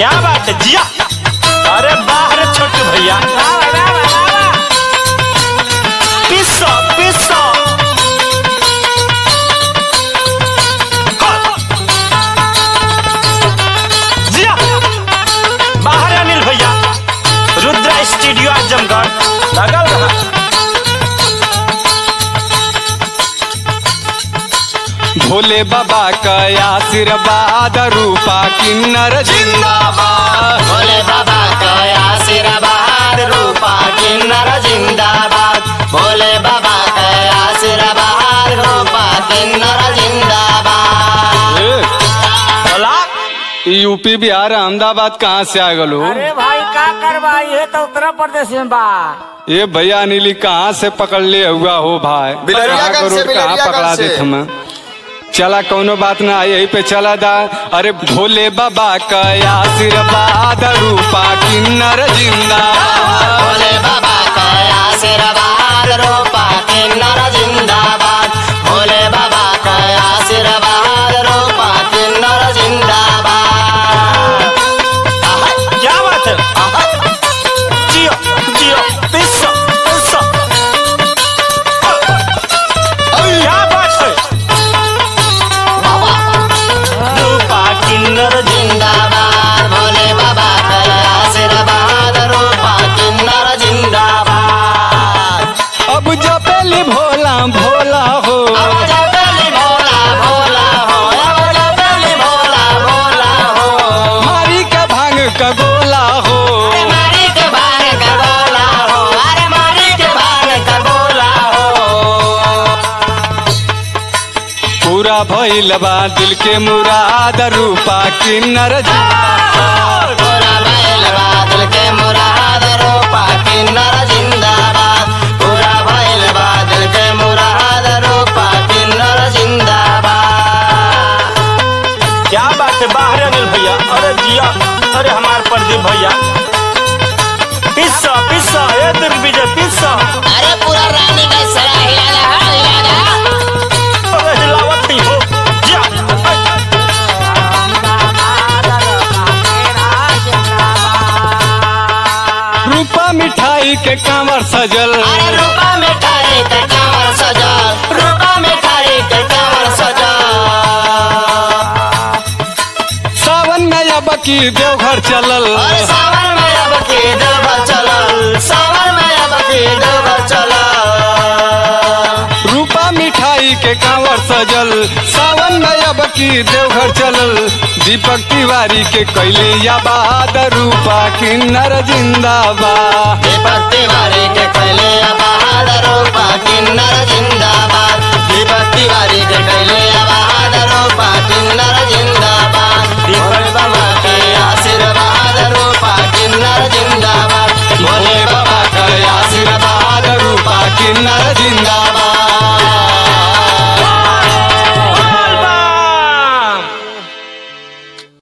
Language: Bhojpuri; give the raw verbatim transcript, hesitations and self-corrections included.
क्या बात है जिया। अरे बाहर छोटे भैया पिस्सो पिस्सो जिया। बाहर अनिल भैया रुद्रा स्टूडियो आजमगढ़ लगल रहा। भोले बाबा का आशीर्वाद रूपा किन्नर जिंदाबाद। भोले बाबा का आशीर्वाद रूपा किन्नर जिंदाबाद। भोले बाबा का आशीर्वाद रूपा किन्नर जिंदाबाद। यूपी बिहार अहमदाबाद कहाँ से आ गलो? अरे भाई का करवा ये तो उत्तर प्रदेश में बा। ये भैया नीली कहाँ से पकड़ ले हुआ हो भाई? बिलरियागंज से, कहाँ पकड़ा बिलरियागंज दे से। हमें? चला कौनो बात ना यही पे चला दा। अरे भोले बाबा का आशीर्वाद रूपा किन्नर जिंदाबाद। भोले बाबा का आशीर्वाद रूपा किन्नर जिंदाबाद। भोले बाबा का आशीर्वाद रूपा किन्नर जिंदाबाद। क्या बात है जियो जियो पिस्सो पिस्सो। क्या बात है रूपा किन्नर जिंदाबाद। भोले बाबा का आशीर्वाद रूपा किन्नर जिंदाबाद। अब जपेली भोला भोला हो। अब जपेली भोला भोला हो। अब जपेली भोला भोला हो। मारी का भांग का गोला हो। अरे मारी के भांग का गोला हो। अरे मारी के भांग का गोला हो। पूरा भइल बा दिल के मुराद रूपा किन्नर जिंदाबाद। पूरा भइल बा दिल के मुराद रूपा किन्नर जिंदाबाद। पूरा भइल बा दिल के मुराद रूपा किन्नर जिंदाबाद। क्या बात है बाहर अनिल भैया। अरे जिया अरे हमार प्रदीप भैया पिस्सो पिस्सो ए दिग्विजय पिस्सो। अरे पूरा रानी का सरा हिला रहा हिला रहा। अरे हिलावत ही हो जिया। रूपा मिठाई के कांवर सजल। अरे रूपा मिठाई के कांवर सजल। रूपा मिठाई के कांवर सजल। सावन में अब की देवघर चलल। अरे सावन में अब की देवघर चलल। सावन में अब की देवघर चलल। रूपा मिठाई के कांवर सजल। सावन में अब की देवघर चलल। दीपक तिवारी के कैले आबाद रूपा किन्नर जिंदाबाद। दीपक तिवारी के कैले आबाद रूपा किन्नर जिंदाबाद। दीपक तिवारी के कैले आबाद रूपा किन्नर जिंदाबाद। भोले बाबा के आशीर्वाद रूपा किन्नर जिंदाबाद। भोले बाबा के आशीर्वाद रूपा किन्नर जिंदाबाद।